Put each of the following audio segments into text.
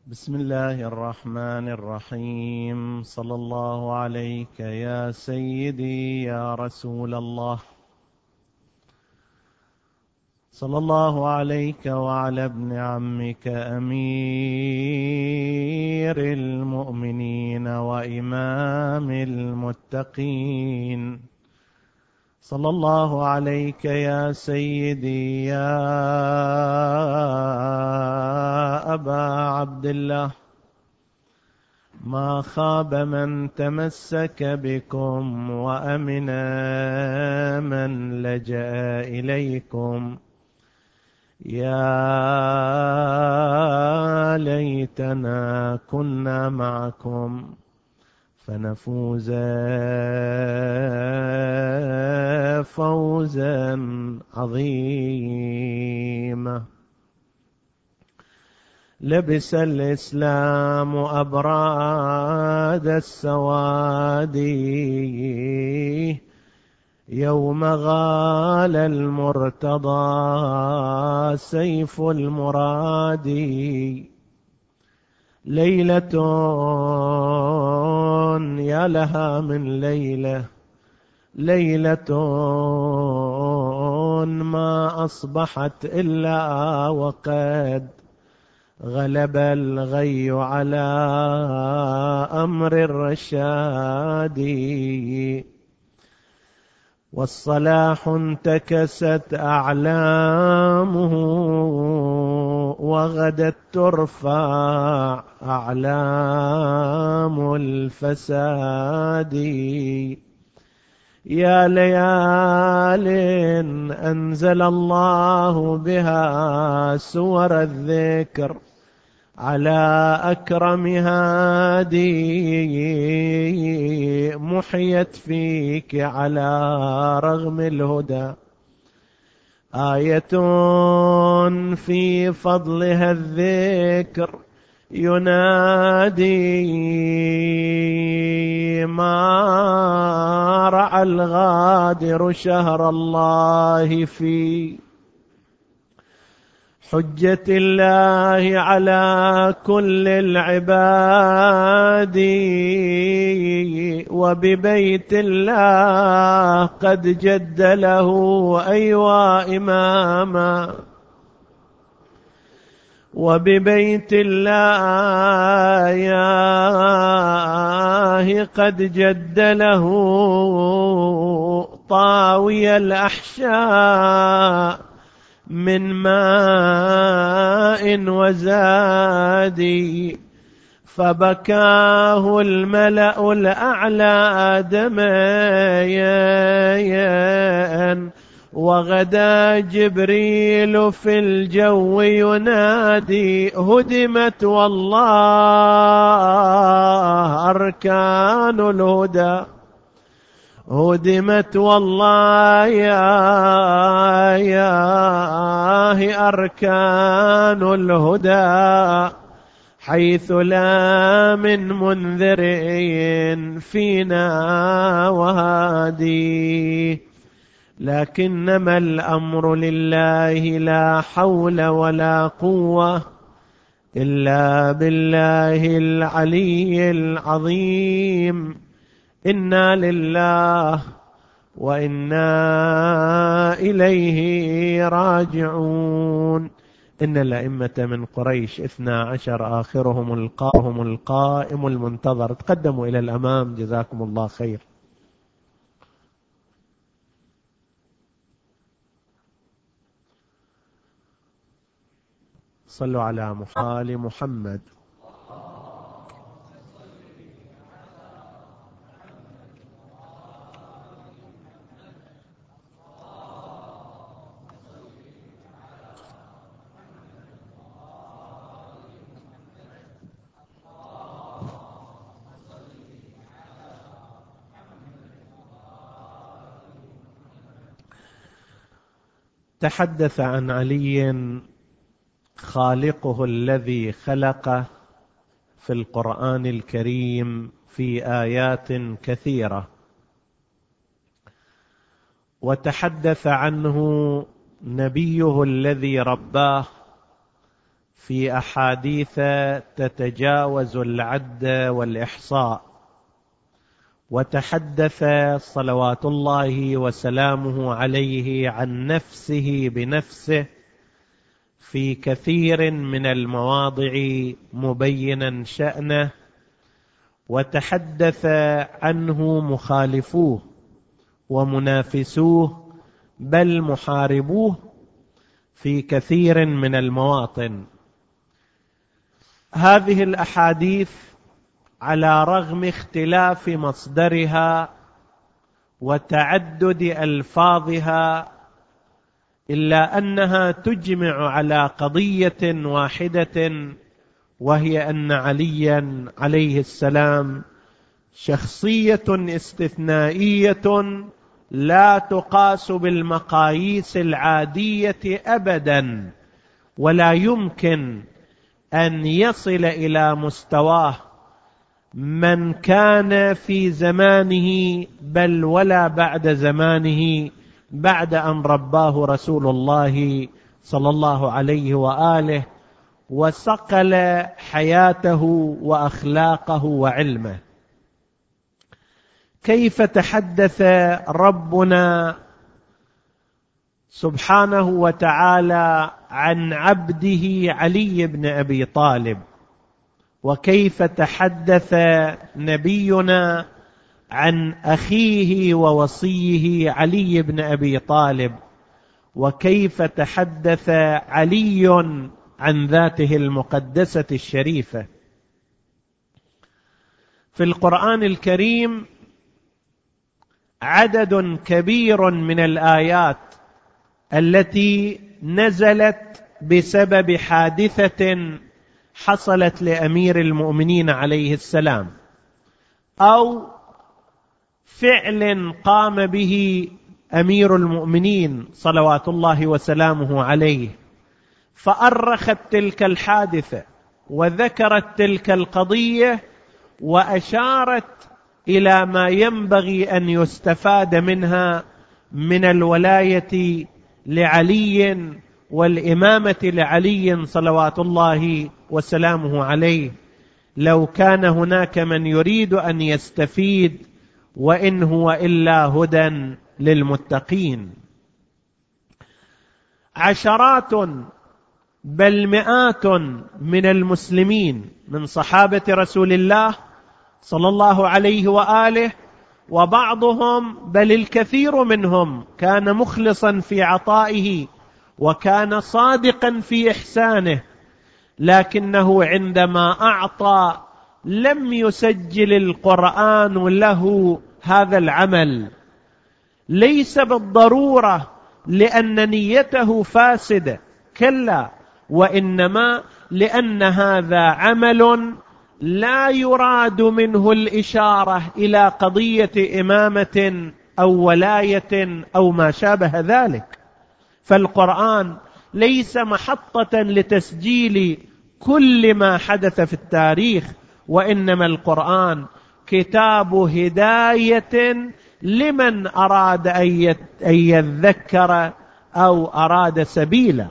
بسم الله الرحمن الرحيم. صلى الله عليك يا سيدي يا رسول الله. صلى الله عليك وعلى ابن عمك أمير المؤمنين وإمام المتقين. صلى الله عليك يا سيدي يا أبا عبد الله. ما خاب من تمسك بكم وأمن من لجأ إليكم. يا ليتنا كنا معكم فنفوز فوزا عظيما. لبس الإسلام أبراد السواد يوم غال المرتضى سيف المراد. ليلة يا لها من ليلة، ليلة ما أصبحت إلا وقد غلب الغي على أمر الرشاد. والصلاح انتكست أعلامه وغدت ترفع أعلام الفساد. يا ليال أنزل الله بها سور الذكر على أكرم هادي محيت فيك على رغم الهدى آية في فضلها الذكر ينادي. ما رعى الغادر شهر الله في حجة الله على كل العباد. وببيت الله قد جد له أيوا إماما. وببيت الله ياه قد جد له طاوي الأحشاء من ماء وزاد. فبكاه الملأ الأعلى دميا وغدا جبريل في الجو ينادي. هدمت والله أركان الهدى، هدمت والله يا أركان الهدى حيث لا من منذر فينا وهادي. لكنما الأمر لله لا حول ولا قوة إلا بالله العلي العظيم. إنا لله وإنا إليه راجعون. إن الأئمة من قريش 12 آخرهم القائم المنتظر. تقدموا إلى الأمام جزاكم الله خير. صلوا على آل محمد. تحدث عن علي خالقه الذي خلقه في القرآن الكريم في آيات كثيرة، وتحدث عنه نبيه الذي رباه في أحاديث تتجاوز العد والإحصاء، وتحدث صلوات الله وسلامه عليه عن نفسه بنفسه في كثير من المواضع مبينا شأنه، وتحدث عنه مخالفوه ومنافسوه بل محاربوه في كثير من المواطن. هذه الأحاديث على رغم اختلاف مصدرها وتعدد ألفاظها إلا أنها تجمع على قضية واحدة، وهي أن عليا عليه السلام شخصية استثنائية لا تقاس بالمقاييس العادية أبدا، ولا يمكن أن يصل إلى مستواه من كان في زمانه بل ولا بعد زمانه بعد أن رباه رسول الله صلى الله عليه وآله وصقل حياته وأخلاقه وعلمه. كيف تحدث ربنا سبحانه وتعالى عن عبده علي بن أبي طالب، وكيف تحدث نبينا عن أخيه ووصيه علي بن أبي طالب، وكيف تحدث علي عن ذاته المقدسة الشريفة. في القرآن الكريم عدد كبير من الآيات التي نزلت بسبب حادثة حصلت لأمير المؤمنين عليه السلام، أو فعل قام به أمير المؤمنين صلوات الله وسلامه عليه، فأرخت تلك الحادثة وذكرت تلك القضية وأشارت إلى ما ينبغي أن يستفاد منها من الولاية لعلي والإمامة لعلي صلوات الله وسلامه عليه، لو كان هناك من يريد أن يستفيد، وإن هو إلا هدى للمتقين. عشرات بل مئات من المسلمين من صحابة رسول الله صلى الله عليه وآله، وبعضهم بل الكثير منهم كان مخلصا في عطائه وكان صادقا في إحسانه، لكنه عندما أعطى لم يسجل القرآن له هذا العمل، ليس بالضرورة لأن نيته فاسدة، كلا، وإنما لأن هذا عمل لا يراد منه الإشارة إلى قضية إمامة أو ولاية أو ما شابه ذلك. فالقرآن ليس محطة لتسجيل كل ما حدث في التاريخ، وإنما القرآن كتاب هداية لمن أراد أن يذكر أو أراد سبيلا.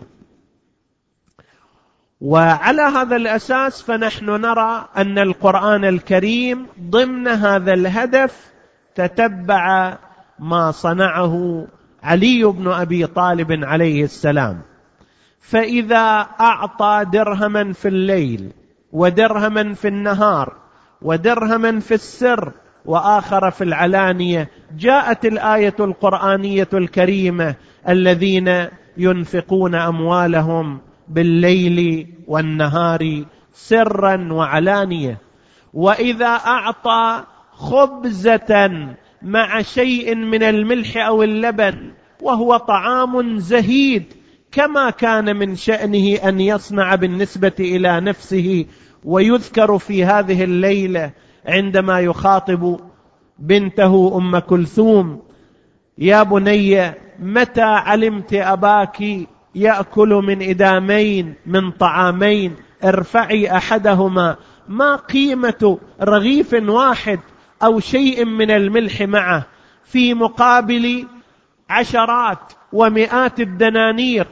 وعلى هذا الأساس فنحن نرى أن القرآن الكريم ضمن هذا الهدف تتبع ما صنعه علي بن أبي طالب عليه السلام. فإذا أعطى درهما في الليل ودرهما في النهار ودرهما في السر وآخر في العلانية، جاءت الآية القرآنية الكريمة: الذين ينفقون أموالهم بالليل والنهار سرا وعلانية. وإذا أعطى خبزة مع شيء من الملح أو اللبن وهو طعام زهيد، كما كان من شأنه أن يصنع بالنسبة إلى نفسه، ويذكر في هذه الليلة عندما يخاطب بنته أم كلثوم: يا بني متى علمت أباك يأكل من إدامين من طعامين، ارفعي أحدهما. ما قيمة رغيف واحد أو شيء من الملح معه في مقابل عشرات ومئات الدنانير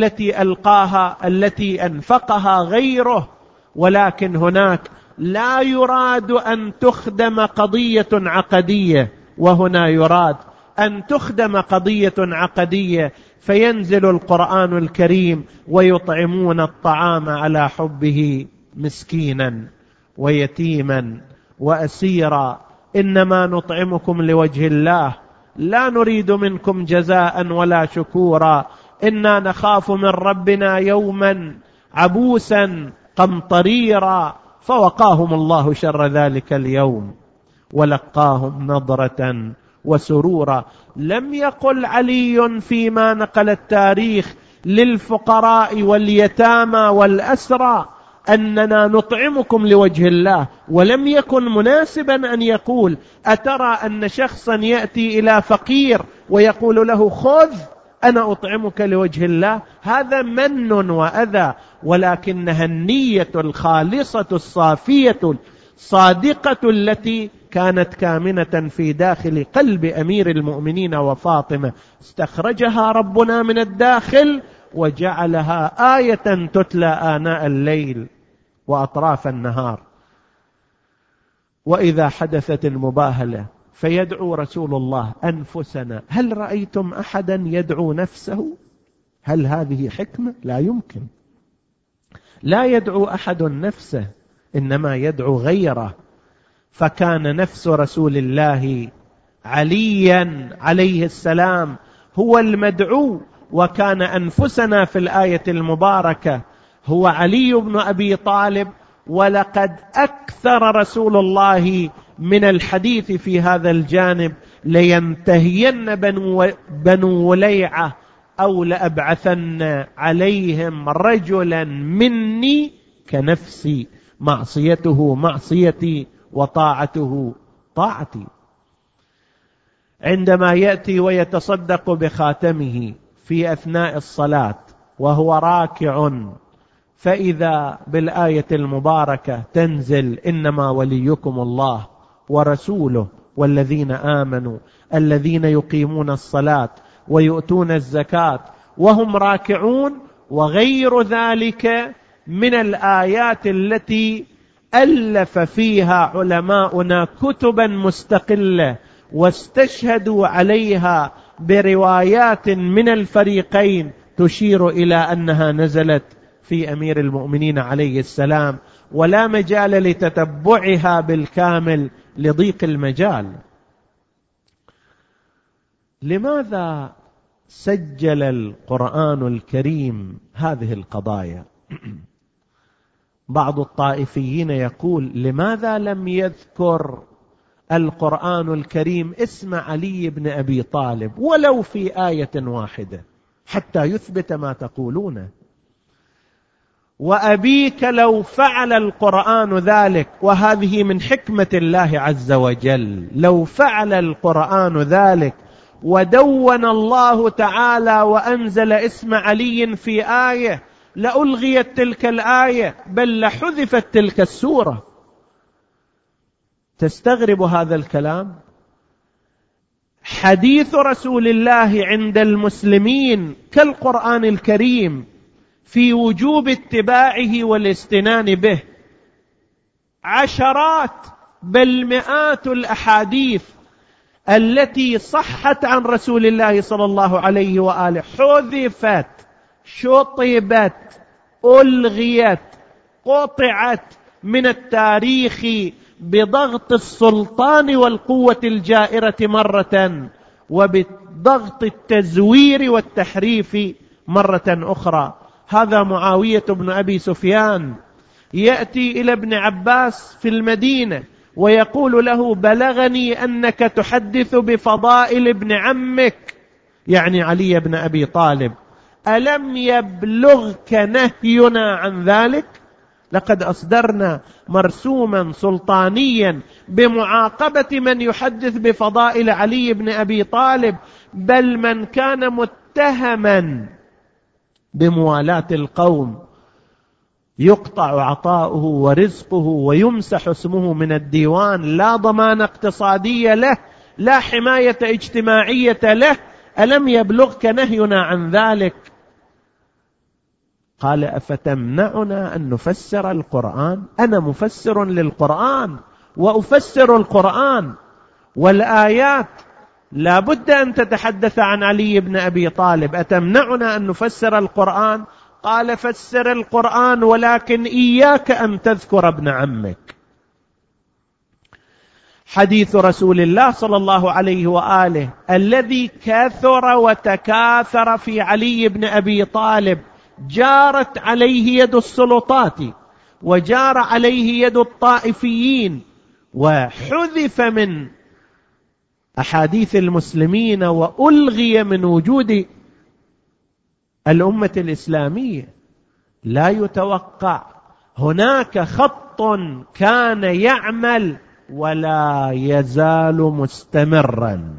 التي أنفقها غيره، ولكن هناك لا يراد أن تخدم قضية عقدية، وهنا يراد أن تخدم قضية عقدية، فينزل القرآن الكريم ويطعمون الطعام على حبه مسكينا ويتيما وأسيرا، إنما نطعمكم لوجه الله لا نريد منكم جزاء ولا شكورا، إنا نخاف من ربنا يوما عبوسا قمطريرا، فوقاهم الله شر ذلك اليوم ولقاهم نضرة وسرورا. لم يقل علي فيما نقل التاريخ للفقراء واليتامى والأسرى أننا نطعمكم لوجه الله، ولم يكن مناسبا أن يقول أترى أن شخصا يأتي إلى فقير ويقول له خذ أنا أطعمك لوجه الله، هذا من وأذى، ولكنها النية الخالصة الصافية الصادقة التي كانت كامنة في داخل قلب أمير المؤمنين وفاطمة، استخرجها ربنا من الداخل وجعلها آية تتلى آناء الليل وأطراف النهار. وإذا حدثت المباهلة فيدعو رسول الله أنفسنا، هل رأيتم أحدا يدعو نفسه؟ هل هذه حكمة؟ لا يمكن، لا يدعو أحد نفسه، إنما يدعو غيره. فكان نفس رسول الله عليا عليه السلام هو المدعو، وكان أنفسنا في الآية المباركة هو علي بن أبي طالب. ولقد أكثر رسول الله من الحديث في هذا الجانب، لينتهين بنو وليعة أو لأبعثن عليهم رجلا مني كنفسي، معصيته معصيتي وطاعته طاعتي. عندما يأتي ويتصدق بخاتمه في أثناء الصلاة وهو راكع، فإذا بالآية المباركة تنزل إنما وليكم الله ورسوله والذين آمنوا الذين يقيمون الصلاة ويؤتون الزكاة وهم راكعون، وغير ذلك من الآيات التي ألف فيها علماؤنا كتبا مستقلة واستشهدوا عليها بروايات من الفريقين تشير إلى أنها نزلت في أمير المؤمنين عليه السلام، ولا مجال لتتبعها بالكامل لضيق المجال. لماذا سجل القرآن الكريم هذه القضايا؟ بعض الطائفيين يقول لماذا لم يذكر القرآن الكريم اسم علي بن أبي طالب ولو في آية واحدة حتى يثبت ما تقولونه؟ وأبيك لو فعل القرآن ذلك، وهذه من حكمة الله عز وجل، لو فعل القرآن ذلك ودون الله تعالى وأنزل اسم علي في آية لألغيت تلك الآية، بل لحذفت تلك السورة. تستغرب هذا الكلام؟ حديث رسول الله عند المسلمين كالقرآن الكريم في وجوب اتباعه والاستنان به، عشرات بل مئات الأحاديث التي صحت عن رسول الله صلى الله عليه وآله حذفت، شطبت، ألغيت، قطعت من التاريخ بضغط السلطان والقوة الجائرة مرة، وبضغط التزوير والتحريف مرة أخرى. هذا معاوية بن أبي سفيان يأتي إلى ابن عباس في المدينة ويقول له بلغني أنك تحدث بفضائل ابن عمك، يعني علي بن أبي طالب، ألم يبلغك نهينا عن ذلك؟ لقد أصدرنا مرسوما سلطانيا بمعاقبة من يحدث بفضائل علي بن أبي طالب، بل من كان متهما بموالاة القوم يقطع عطاؤه ورزقه ويمسح اسمه من الديوان، لا ضمان اقتصادية له، لا حماية اجتماعية له، ألم يبلغك نهينا عن ذلك؟ قال أفتمنعنا أن نفسر القرآن؟ أنا مفسر للقرآن وأفسر القرآن، والآيات لا بد أن تتحدث عن علي بن أبي طالب. أتمنعنا أن نفسر القرآن؟ قال فسر القرآن، ولكن إياك أن تذكر ابن عمك. حديث رسول الله صلى الله عليه وآله الذي كثر وتكاثر في علي بن أبي طالب، جارت عليه يد السلطات وجار عليه يد الطائفيين، وحذف من أحاديث المسلمين وألغي من وجود الأمة الإسلامية. لا يتوقع، هناك خط كان يعمل ولا يزال مستمرا،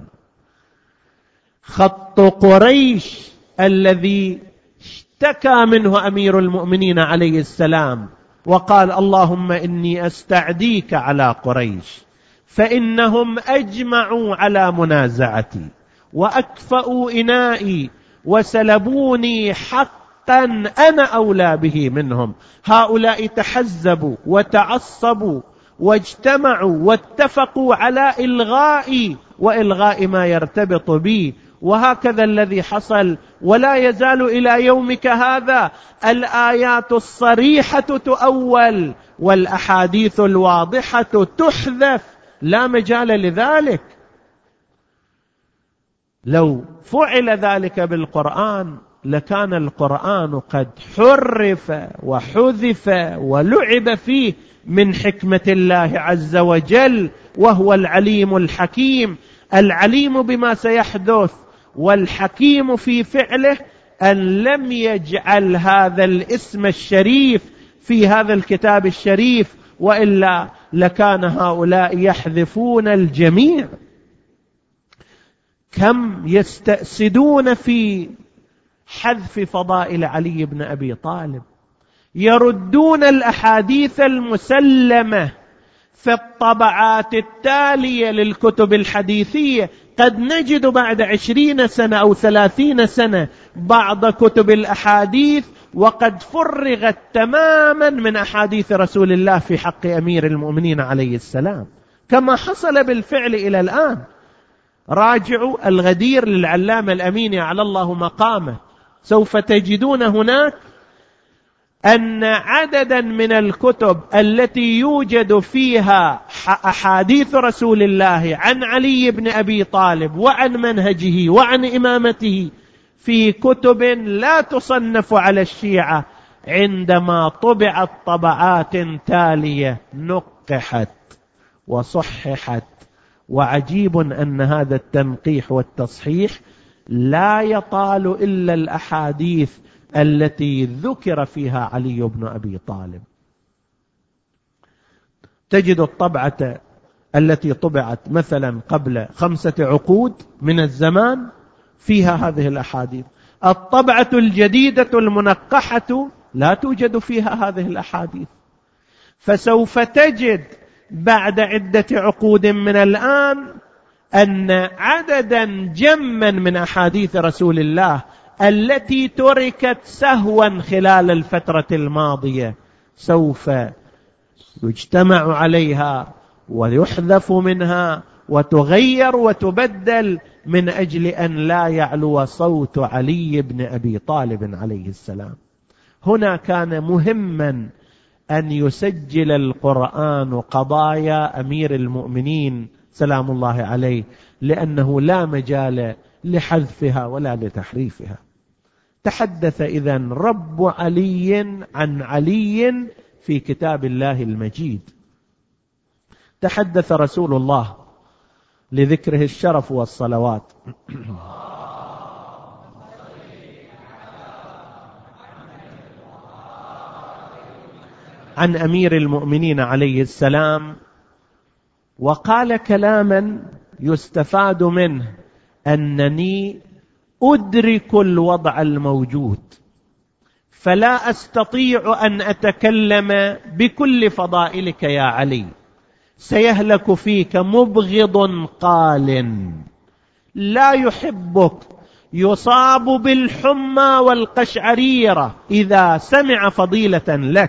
خط قريش الذي اشتكى منه أمير المؤمنين عليه السلام وقال اللهم إني أستعديك على قريش، فإنهم أجمعوا على منازعتي وأكفأوا إنائي وسلبوني حقا أنا أولى به منهم. هؤلاء تحزبوا وتعصبوا واجتمعوا واتفقوا على إلغاء ما يرتبط بي، وهكذا الذي حصل ولا يزال إلى يومك هذا. الآيات الصريحة تؤول والأحاديث الواضحة تحذف، لا مجال لذلك. لو فعل ذلك بالقرآن لكان القرآن قد حرف وحذف ولعب فيه من حكمة الله عز وجل، وهو العليم الحكيم، العليم بما سيحدث والحكيم في فعله، أن لم يجعل هذا الاسم الشريف في هذا الكتاب الشريف، وإلا لكان هؤلاء يحذفون الجميع. كم يستأسدون في حذف فضائل علي بن أبي طالب، يردون الأحاديث المسلمة في الطبعات التالية للكتب الحديثية. قد نجد بعد 20 سنة أو 30 سنة بعض كتب الأحاديث وقد فرغت تماما من أحاديث رسول الله في حق أمير المؤمنين عليه السلام، كما حصل بالفعل إلى الآن. راجعوا الغدير للعلامة الأميني على الله مقامه، سوف تجدون هناك أن عددا من الكتب التي يوجد فيها أحاديث رسول الله عن علي بن أبي طالب وعن منهجه وعن إمامته في كتب لا تصنف على الشيعة، عندما طبعت طبعات تالية نقحت وصححت. وعجيب أن هذا التنقيح والتصحيح لا يطال إلا الأحاديث التي ذكر فيها علي بن أبي طالب. تجد الطبعة التي طبعت مثلا قبل 5 عقود من الزمان فيها هذه الأحاديث، الطبعة الجديدة المنقحة لا توجد فيها هذه الأحاديث. فسوف تجد بعد عدة عقود من الآن أن عددا جما من أحاديث رسول الله التي تركت سهوا خلال الفترة الماضية سوف يجتمع عليها ويحذف منها وتغير وتبدل من أجل أن لا يعلو صوت علي بن أبي طالب عليه السلام. هنا كان مهما أن يسجل القرآن قضايا أمير المؤمنين سلام الله عليه، لأنه لا مجال لحذفها ولا لتحريفها. تحدث إذن رب علي عن علي في كتاب الله المجيد. تحدث رسول الله لذكره الشرف والصلوات عن أمير المؤمنين عليه السلام، وقال كلاما يستفاد منه أنني أدرك الوضع الموجود، فلا أستطيع أن أتكلم بكل فضائلك يا علي، سيهلك فيك مبغض قال لا يحبك يصاب بالحمى والقشعريرة إذا سمع فضيلة لك،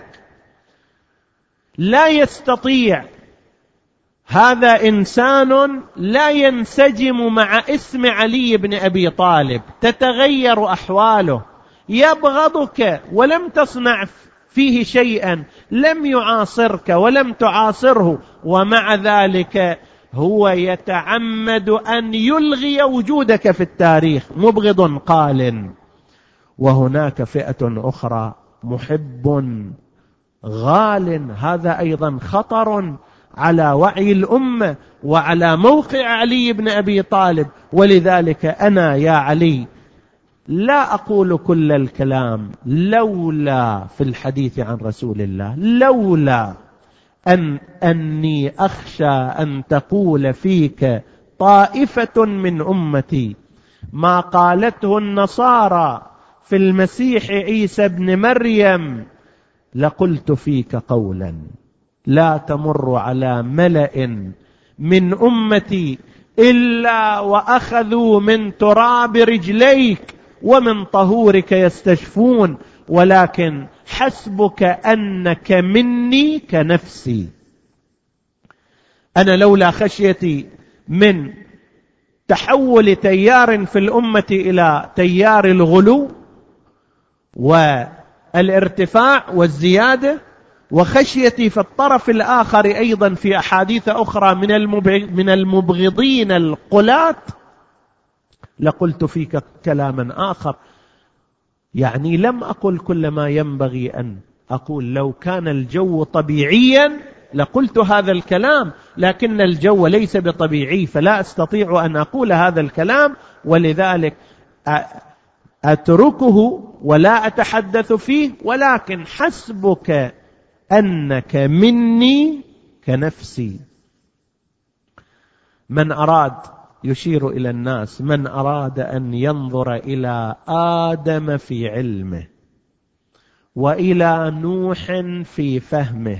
لا يستطيع. هذا إنسان لا ينسجم مع اسم علي بن أبي طالب، تتغير أحواله، يبغضك ولم تصنع فيه شيئا، لم يعاصرك ولم تعاصره، ومع ذلك هو يتعمد أن يلغي وجودك في التاريخ، مبغض قال. وهناك فئة أخرى محب غال، هذا أيضا خطر على وعي الأمة وعلى موقع علي بن أبي طالب. ولذلك أنا يا علي لا أقول كل الكلام لولا في الحديث عن رسول الله، لولا أني أخشى أن تقول فيك طائفة من أمتي ما قالته النصارى في المسيح عيسى بن مريم، لقلت فيك قولا لا تمر على ملأ من أمتي إلا وأخذوا من تراب رجليك ومن طهورك يستشفون، ولكن حسبك أنك مني كنفسي. أنا لولا خشيتي من تحول تيار في الأمة إلى تيار الغلو والارتفاع والزيادة، وخشيتي في الطرف الآخر أيضا في أحاديث أخرى من المبغضين القلاة، لقلت فيك كلاما آخر. يعني لم أقل كل ما ينبغي أن أقول. لو كان الجو طبيعيا لقلت هذا الكلام، لكن الجو ليس بطبيعي، فلا أستطيع أن أقول هذا الكلام، ولذلك أتركه ولا أتحدث فيه. ولكن حسبك أنك مني كنفسي. من أراد، يشير إلى الناس، من أراد أن ينظر إلى آدم في علمه، وإلى نوح في فهمه،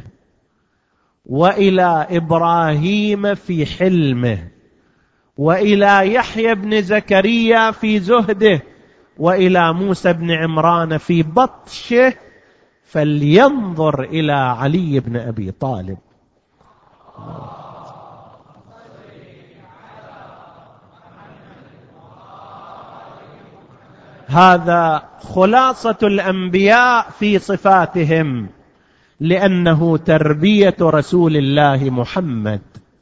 وإلى إبراهيم في حلمه، وإلى يحيى بن زكريا في زهده، وإلى موسى بن عمران في بطشه، فلينظر إلى علي بن أبي طالب. هذا خلاصة الأنبياء في صفاتهم، لأنه تربية رسول الله محمد.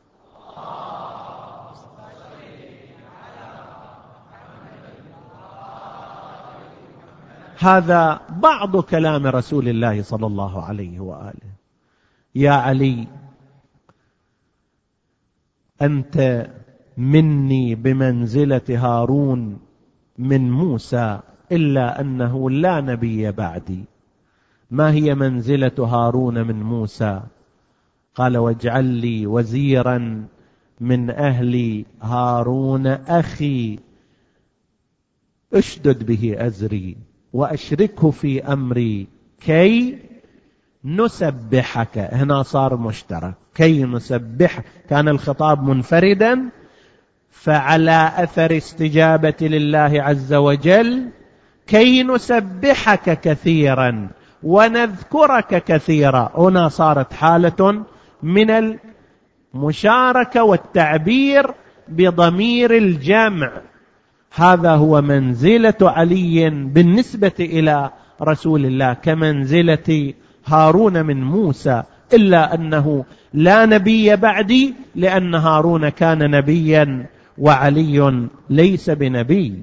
هذا بعض كلام رسول الله صلى الله عليه وآله. يا علي، أنت مني بمنزلة هارون من موسى، إلا أنه لا نبي بعدي. ما هي منزلة هارون من موسى؟ قال: واجعل لي وزيرا من أهلي، هارون أخي اشدد به أزري وأشركه في أمري كي نسبحك. هنا صار مشترك، كي نسبح، كان الخطاب منفردا، فعلى أثر استجابة لله عز وجل كي نسبحك كثيرا ونذكرك كثيرا. هنا صارت حالة من المشاركة والتعبير بضمير الجمع. هذا هو منزلة علي بالنسبة إلى رسول الله، كمنزلة هارون من موسى، إلا أنه لا نبي بعدي، لأن هارون كان نبيا وعلي ليس بنبي.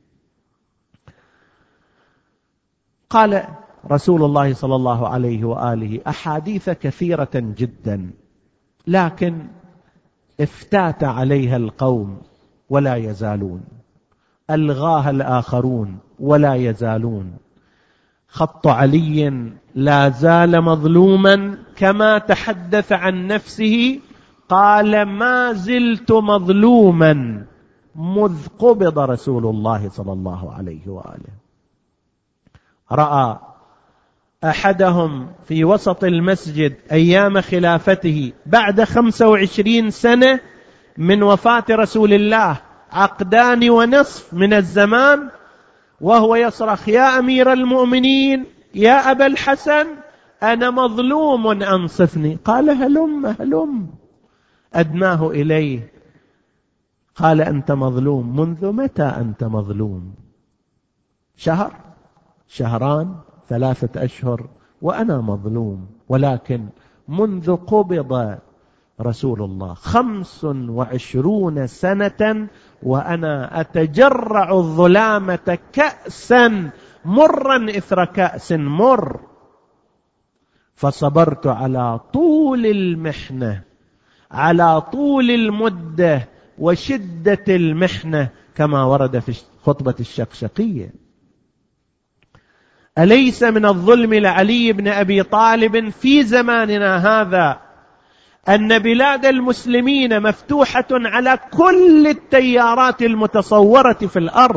قال رسول الله صلى الله عليه وآله أحاديث كثيرة جدا، لكن افتات عليها القوم ولا يزالون، ألغاها الآخرون ولا يزالون. خط علي لا زال مظلوما، كما تحدث عن نفسه قال: ما زلت مظلوما مذ قبض رسول الله صلى الله عليه وآله. رأى أحدهم في وسط المسجد أيام خلافته بعد 25 سنة من وفاة رسول الله، عقدان ونصف من الزمان وهو يصرخ: يا أمير المؤمنين، يا أبا الحسن، أنا مظلوم أنصفني. قال: هلم. أدناه إليه، قال: أنت مظلوم. منذ متى أنت مظلوم؟ شهر، شهران، 3 أشهر وأنا مظلوم. ولكن منذ قبض رسول الله 25 سنة وأنا أتجرع الظلامة كأسا مرا إثر كأس مر، فصبرت على طول المحنة، على طول المدة وشدة المحنة، كما ورد في خطبة الشقشقية. أليس من الظلم لعلي بن أبي طالب في زماننا هذا أن بلاد المسلمين مفتوحة على كل التيارات المتصورة في الأرض،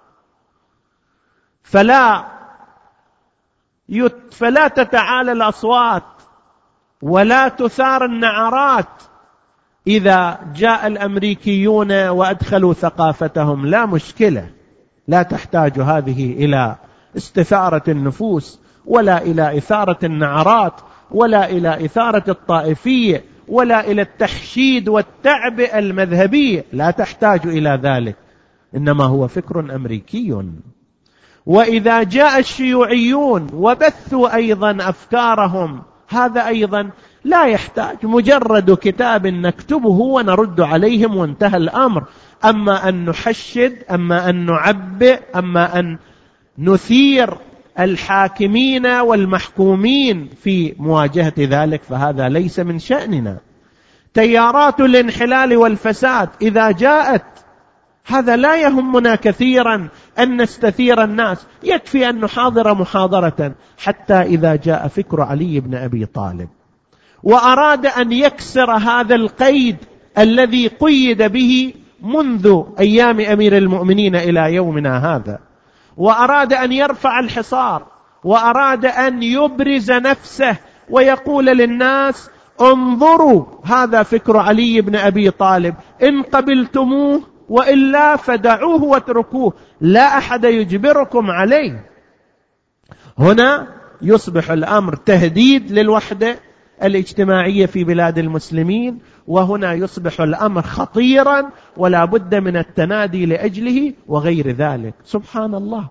فلا تتعالى الأصوات ولا تثار النعرات إذا جاء الأمريكيون وأدخلوا ثقافتهم؟ لا مشكلة، لا تحتاج هذه إلى استثارة النفوس ولا إلى إثارة النعرات ولا إلى إثارة الطائفية ولا إلى التحشيد والتعبئة المذهبية، لا تحتاج إلى ذلك، إنما هو فكر أمريكي. وإذا جاء الشيوعيون وبثوا أيضا أفكارهم، هذا أيضا لا يحتاج، مجرد كتاب نكتبه ونرد عليهم وانتهى الأمر. أما أن نحشد، أما أن نعبئ، أما أن نثير الحاكمين والمحكومين في مواجهة ذلك، فهذا ليس من شأننا. تيارات الانحلال والفساد إذا جاءت، هذا لا يهمنا كثيرا أن نستثير الناس، يكفي أن نحاضر محاضرة. حتى إذا جاء فكر علي بن أبي طالب وأراد أن يكسر هذا القيد الذي قيد به منذ أيام أمير المؤمنين إلى يومنا هذا، وأراد أن يرفع الحصار، وأراد أن يبرز نفسه ويقول للناس: انظروا، هذا فكر علي بن أبي طالب، إن قبلتموه وإلا فدعوه واتركوه، لا أحد يجبركم عليه. هنا يصبح الأمر تهديد للوحدة الاجتماعية في بلاد المسلمين، وهنا يصبح الأمر خطيرا ولا بد من التنادي لأجله وغير ذلك. سبحان الله،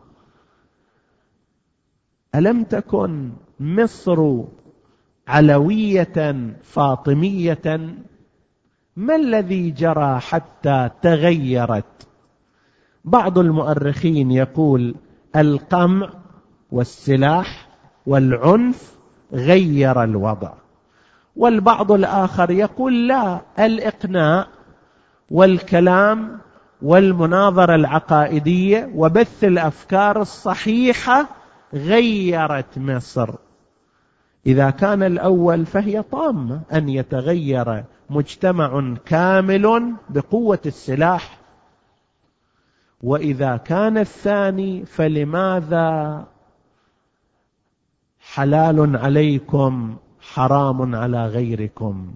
ألم تكن مصر علوية فاطمية؟ ما الذي جرى حتى تغيرت؟ بعض المؤرخين يقول القمع والسلاح والعنف غير الوضع، والبعض الآخر يقول لا، الإقناع والكلام والمناظرة العقائدية وبث الأفكار الصحيحة غيرت مصر. إذا كان الأول فهي طامة، أن يتغير مجتمع كامل بقوة السلاح، وإذا كان الثاني فلماذا حلال عليكم حرام على غيركم؟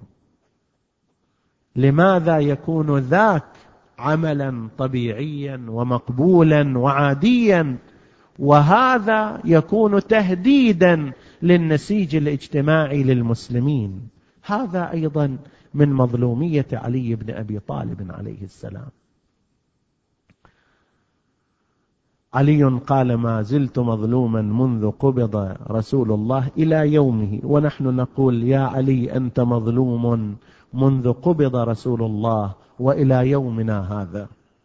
لماذا يكون ذاك عملا طبيعيا ومقبولا وعاديا، وهذا يكون تهديدا للنسيج الاجتماعي للمسلمين؟ هذا أيضا من مظلومية علي بن أبي طالب عليه السلام. علي قال: ما زلت مظلوما منذ قبض رسول الله إلى يومه، ونحن نقول: يا علي، أنت مظلوم منذ قبض رسول الله وإلى يومنا هذا.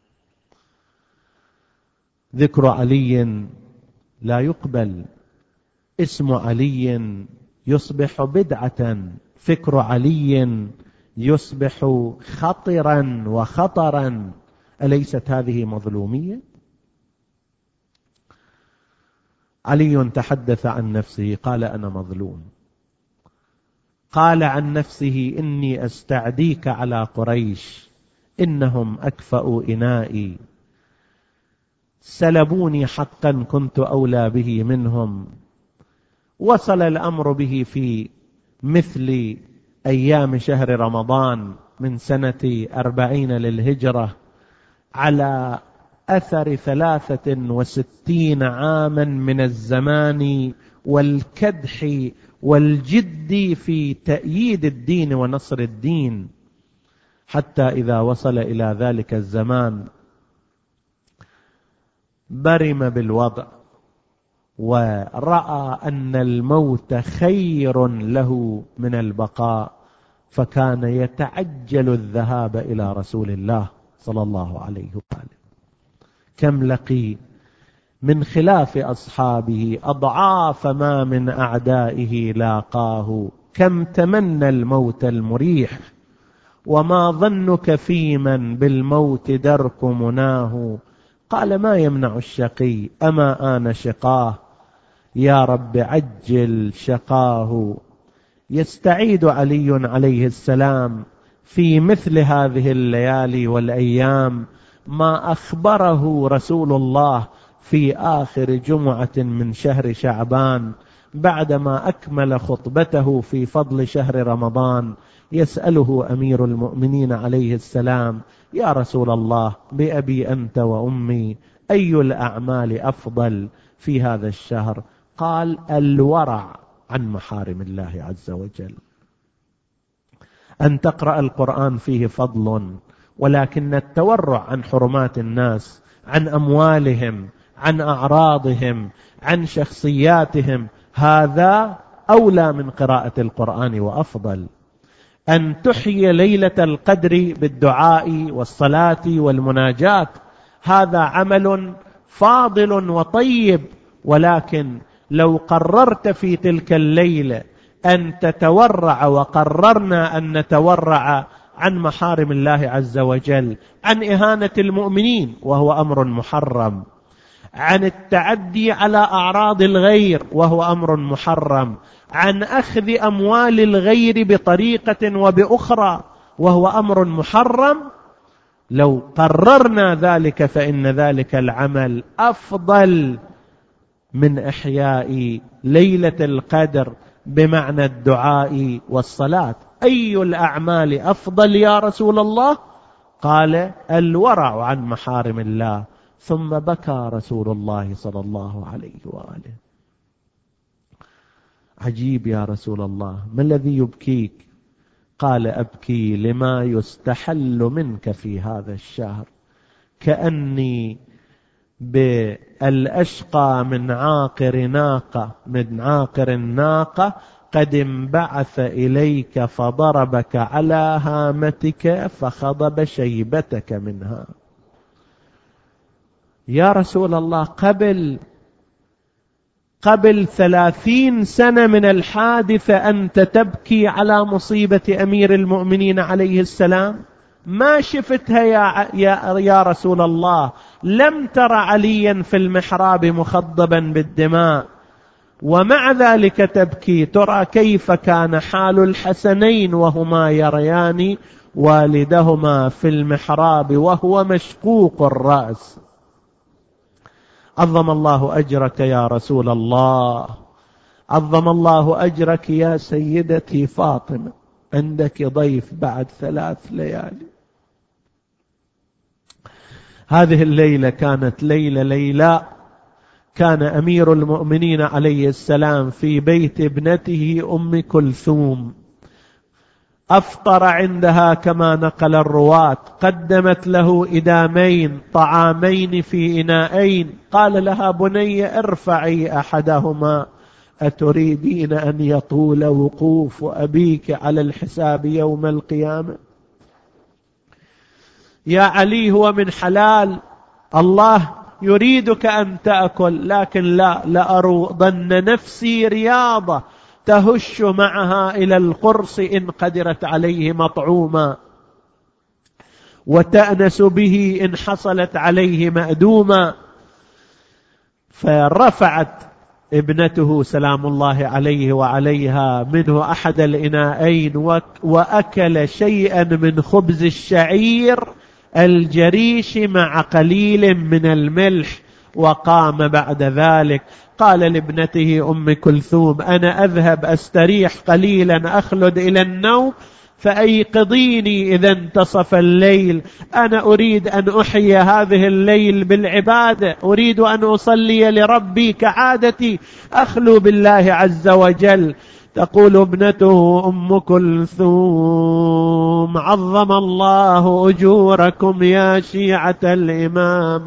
ذكر علي لا يقبل، اسم علي يصبح بدعة، فكر علي يصبح خطرا وخطرا. أليست هذه مظلومية؟ علي تحدث عن نفسه، قال: أنا مظلوم. قال عن نفسه: إني أستعديك على قريش، إنهم أكفأوا إنائي، سلبوني حقا كنت أولى به منهم. وصل الأمر به في مثل أيام شهر رمضان من سنة 40 للهجرة على أثر 63 عاما من الزمان والكدح والجد في تأييد الدين ونصر الدين، حتى إذا وصل إلى ذلك الزمان برم بالوضع ورأى أن الموت خير له من البقاء، فكان يتعجل الذهاب إلى رسول الله صلى الله عليه وآله. كم لقي من خلاف أصحابه أضعاف ما من أعدائه لاقاه، كم تمنى الموت المريح، وما ظنك في من بالموت درك مناه. قال: ما يمنع الشقي أما آن شقاه، يا رب عجل شقاه. يستعيد علي عليه السلام في مثل هذه الليالي والأيام ما أخبره رسول الله في آخر جمعة من شهر شعبان بعدما أكمل خطبته في فضل شهر رمضان. يسأله أمير المؤمنين عليه السلام: يا رسول الله، بأبي أنت وأمي، أي الأعمال أفضل في هذا الشهر؟ قال: الورع عن محارم الله عز وجل. أن تقرأ القرآن فيه فضل، ولكن التورع عن حرمات الناس، عن أموالهم، عن أعراضهم، عن شخصياتهم، هذا أولى من قراءة القرآن وأفضل. أن تحيي ليلة القدر بالدعاء والصلاة والمناجاة، هذا عمل فاضل وطيب، ولكن لو قررت في تلك الليلة أن تتورع، وقررنا أن نتورع عن محارم الله عز وجل، عن إهانة المؤمنين وهو أمر محرم، عن التعدي على أعراض الغير وهو أمر محرم، عن أخذ أموال الغير بطريقة وبأخرى وهو أمر محرم، لو قررنا ذلك فإن ذلك العمل أفضل من إحياء ليلة القدر بمعنى الدعاء والصلاة. أي الأعمال أفضل يا رسول الله؟ قال: الورع عن محارم الله. ثم بكى رسول الله صلى الله عليه وآله. عجيب يا رسول الله، ما الذي يبكيك؟ قال: أبكي لما يستحل منك في هذا الشهر، كأني بالأشقى من عاقر الناقة قد انبعث إليك فضربك على هامتك فخضب شيبتك منها. يا رسول الله، قبل 30 سنة من الحادثة أنت تبكي على مصيبة أمير المؤمنين عليه السلام؟ ما شفتها يا رسول الله؟ لم تر عليا في المحراب مخضبا بالدماء ومع ذلك تبكي؟ ترى كيف كان حال الحسنين وهما يريان والدهما في المحراب وهو مشقوق الرأس. عظم الله أجرك يا رسول الله، عظم الله أجرك يا سيدتي فاطمة، عندك ضيف بعد 3 ليالي. هذه الليلة كانت ليلة كان أمير المؤمنين عليه السلام في بيت ابنته أم كلثوم، أفطر عندها كما نقل الرواة، قدمت له إدامين طعامين في إناءين، قال لها: بني ارفعي أحدهما، أتريدين أن يطول وقوف أبيك على الحساب يوم القيامة؟ يا علي، هو من حلال، الله يريدك أن تأكل، لكن لأروضن نفسي رياضة تهش معها إلى القرص إن قدرت عليه مطعوما، وتأنس به إن حصلت عليه مأدوما. فرفعت ابنته سلام الله عليه وعليها منه أحد الإناءين، وأكل شيئا من خبز الشعير الجريش مع قليل من الملح، وقام بعد ذلك قال لابنته أم كلثوم: أنا أذهب أستريح قليلا أخلد إلى النوم، فأيقظيني إذا انتصف الليل، أنا أريد أن أحيي هذه الليل بالعبادة، أريد أن أصلي لربي كعادتي، أخلو بالله عز وجل. تقول ابنته أم كلثوم: عظم الله أجوركم يا شيعة الإمام.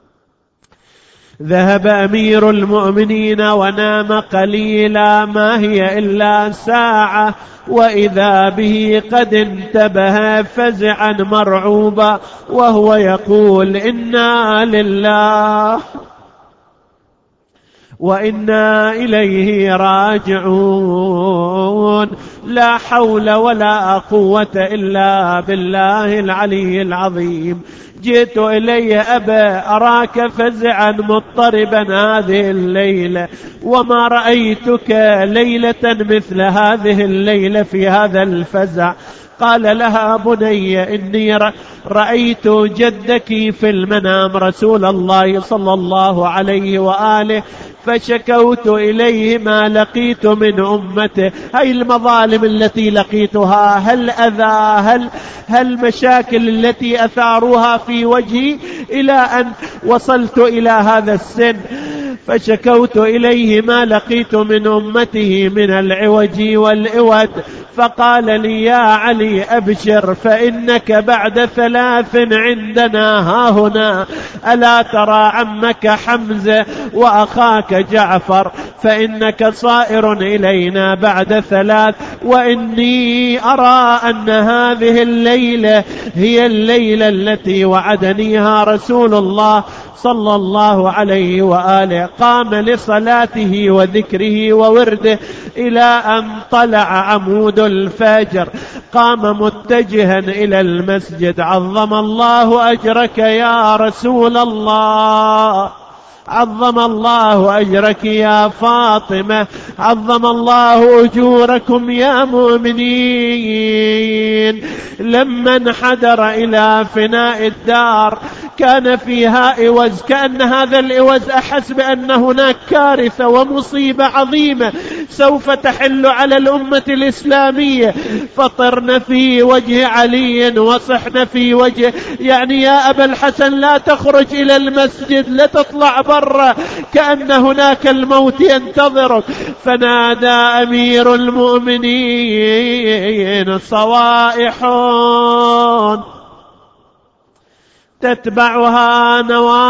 ذهب أمير المؤمنين ونام قليلا، ما هي إلا ساعة، وإذا به قد انتبه فزعا مرعوبا وهو يقول: إنا لله وإنا إليه راجعون، لا حول ولا قوة إلا بالله العلي العظيم. جئت إلي أبا أراك فزعا مضطربا هذه الليلة، وما رأيتك ليلة مثل هذه الليلة في هذا الفزع. قال لها: بني، إني رأيت جدك في المنام رسول الله صلى الله عليه وآله، فشكوت إليه ما لقيت من أمته، هاي المظالم التي لقيتها، هل أذى، هل مشاكل التي أثاروها في وجهي إلى أن وصلت إلى هذا السن. فشكوت إليه ما لقيت من أمته من العوج والإود، فقال لي: يا علي أبشر، فإنك بعد 3 عندنا هاهنا، ألا ترى عمك حمزة وأخاك جعفر، فإنك صائر إلينا بعد 3، وإني أرى أن هذه الليلة هي الليلة التي وعدنيها رسول الله صلى الله عليه وآله. قام لصلاته وذكره وورده إلى أن طلع عمود الفجر، قام متجها إلى المسجد: عظم الله أجرك يا رسول الله، عظم الله أجرك يا فاطمة، عظم الله أجوركم يا مؤمنين. لما انحدر إلى فناء الدار كان فيها إوز، كأن هذا الإوز أحس بأن هناك كارثة ومصيبة عظيمة سوف تحل على الأمة الإسلامية، فطرن في وجه علي وصحن في وجه، يعني يا أبا الحسن لا تخرج إلى المسجد، لا تطلع برا، كأن هناك الموت ينتظرك. فنادى أمير المؤمنين: صوائح تتبعها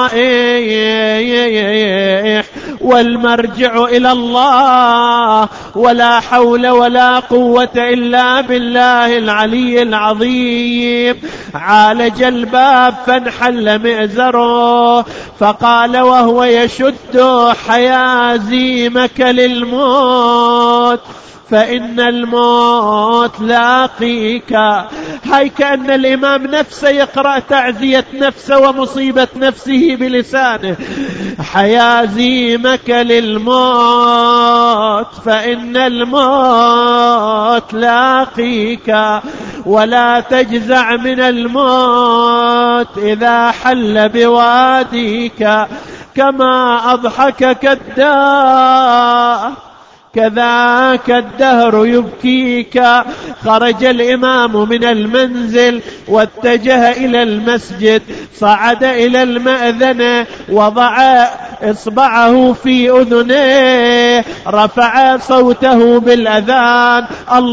نوائح، والمرجع إلى الله، ولا حول ولا قوة إلا بالله العلي العظيم. عالج الباب فانحل مئزره، فقال وهو يشد حيازيمك للموت: فإن الموت لاقيك. هاي كأن الإمام نفسه يقرأ تعزية نفسه ومصيبة نفسه بلسانه: حيازيمك للموت، فإن الموت لاقيك، ولا تجزع من الموت إذا حل بواديك، كما أضحكك الدار كذاك الدهر يبكيك. خرج الإمام من المنزل واتجه إلى المسجد، صعد إلى المأذنة، وضع إصبعه في أذنيه، رفع صوته بالأذان: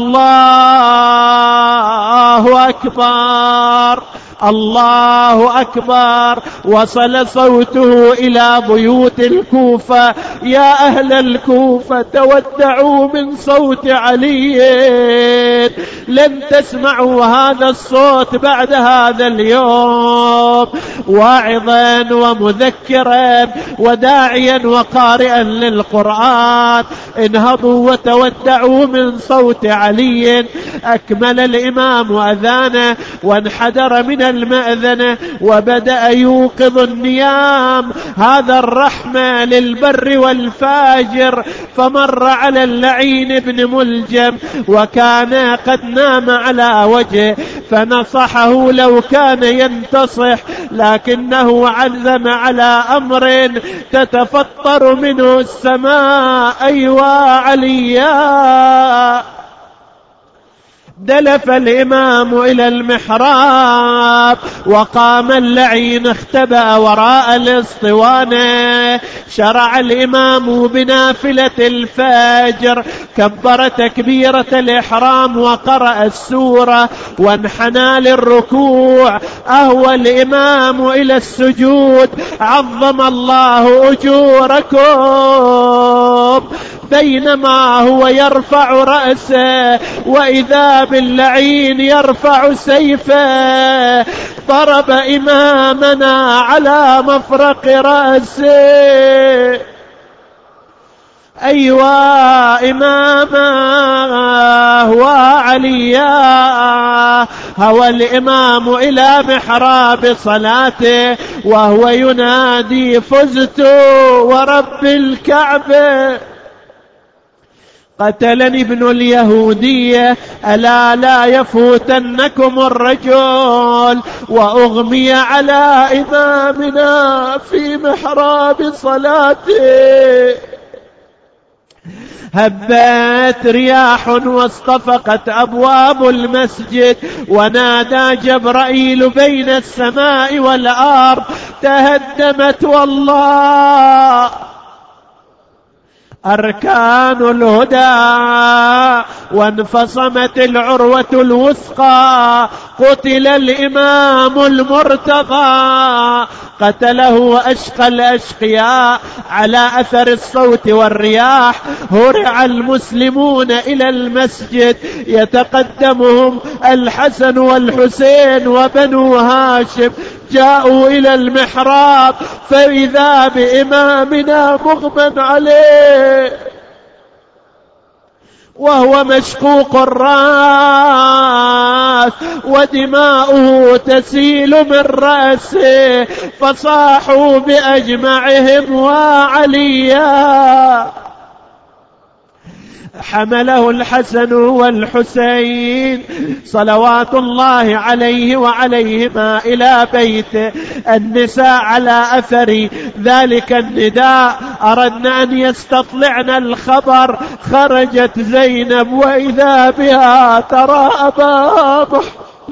الله أكبر، الله أكبر. وصل صوته إلى بيوت الكوفة: يا أهل الكوفة تودعوا من صوت علي، لن تسمعوا هذا الصوت بعد هذا اليوم. واعظا ومذكرا وداعيا وقارئا للقرآن، انهضوا وتودعوا من صوت علي. أكمل الإمام أذانه وانحدر من المأذنة وبدأ يوقظ النيام. هذا الرحمة للبر والفاجر. فمر على اللعين بن ملجم وكان قد نام على وجهه، فنصحه لو كان ينتصح، لكنه عزم على أمر تتفطر منه السماء: أيوا عليا، دلف الإمام إلى المحراب، وقام اللعين اختبأ وراء الاسطوانة. شرع الإمام بنافلة الفجر، كبر تكبيرة الإحرام وقرأ السورة وانحنى للركوع. أهوى الإمام إلى السجود، عظم الله أجوركم، بينما هو يرفع رأسه وإذا باللعين يرفع سيفه، ضرب إمامنا على مفرق رأسه. أيوة إمامه وعليا. هوى الإمام إلى محراب صلاته وهو ينادي: فزت ورب الكعبة، قتلني ابن اليهودية، ألا لا يفوتنكم الرجل. وأغمي على إمامنا في محراب صلاته. هبت رياح واصطفقت أبواب المسجد، ونادى جبرائيل بين السماء والأرض: تهدمت والله أركان الهدى، وانفصمت العروة الوثقى. قتل الإمام المرتضى، قتله أشقى الأشقياء على أثر الصوت والرياح. هرع المسلمون إلى المسجد، يتقدمهم الحسن والحسين وبنو هاشم. جاءوا إلى المحراب فإذا بإمامنا مغمى عليه وهو مشقوق الرأس ودماؤه تسيل من رأسه. فصاحوا بأجمعهم: وعليا. حمله الحسن والحسين صلوات الله عليه وعليهما إلى بيته. النساء على أثر ذلك النداء أردن أن يستطلعن الخبر. خرجت زينب وإذا بها ترى أباها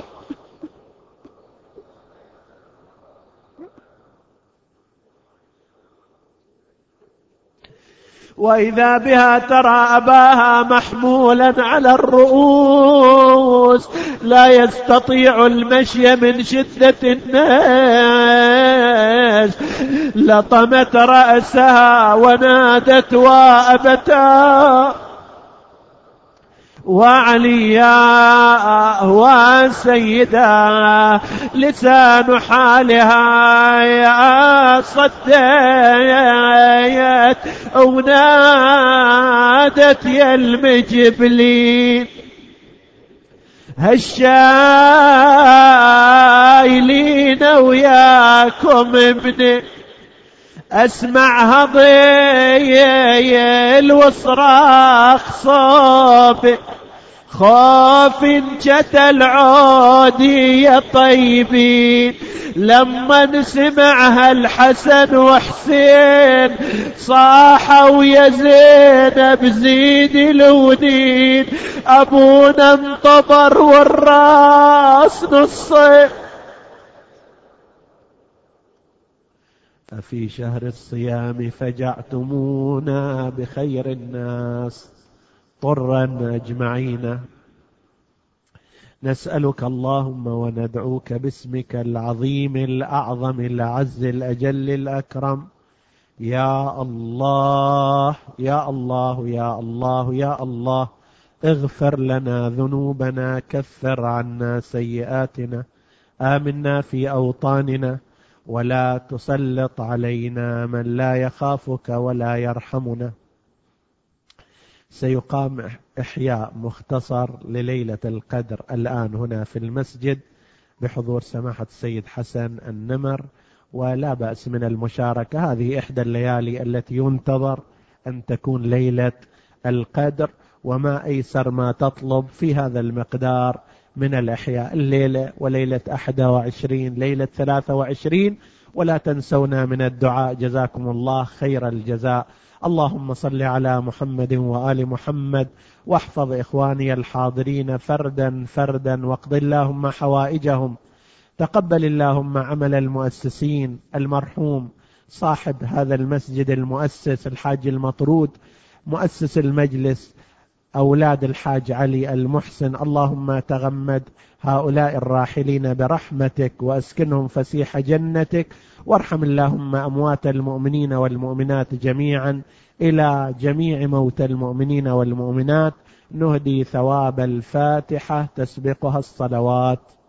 وإذا بها ترى أباها محمولا على الرؤوس، لا يستطيع المشي من شدة الناس. لطمت رأسها ونادت: وأبتا وعليا وسيدا. لسان حالها يا صديت ونادت: يا المجبلين هالشايلين وياكم ابني، أسمعها ضيل وصراخ صوبي، خوف جتل عودي يا طيبين. لما سمعها الحسن وحسين صاحوا: يا زينب زيدي الودين، أبونا انطبر والراس نصين. أفي شهر الصيام فجعتمونا بخير الناس طرا أجمعين. نسألك اللهم وندعوك باسمك العظيم الأعظم الأعز الأجل الأكرم، يا الله يا الله يا الله يا الله، اغفر لنا ذنوبنا، كفر عنا سيئاتنا، آمنا في أوطاننا، ولا تسلط علينا من لا يخافك ولا يرحمنا. سيقام إحياء مختصر لليلة القدر الآن هنا في المسجد بحضور سماحة السيد حسن النمر، ولا بأس من المشاركة. هذه إحدى الليالي التي ينتظر أن تكون ليلة القدر، وما أيسر ما تطلب في هذا المقدار من الإحياء. الليلة وليلة 21، ليلة 23، ولا تنسونا من الدعاء. جزاكم الله خير الجزاء. اللهم صل على محمد وآل محمد، واحفظ إخواني الحاضرين فردا فردا، واقض اللهم حوائجهم. تقبل اللهم عمل المؤسسين، المرحوم صاحب هذا المسجد المؤسس الحاج المطرود، مؤسس المجلس، أولاد الحاج علي المحسن. اللهم تغمد هؤلاء الراحلين برحمتك وأسكنهم فسيح جنتك، وارحم اللهم أموات المؤمنين والمؤمنات جميعا. إلى جميع موتى المؤمنين والمؤمنات نهدي ثواب الفاتحة تسبقها الصلوات.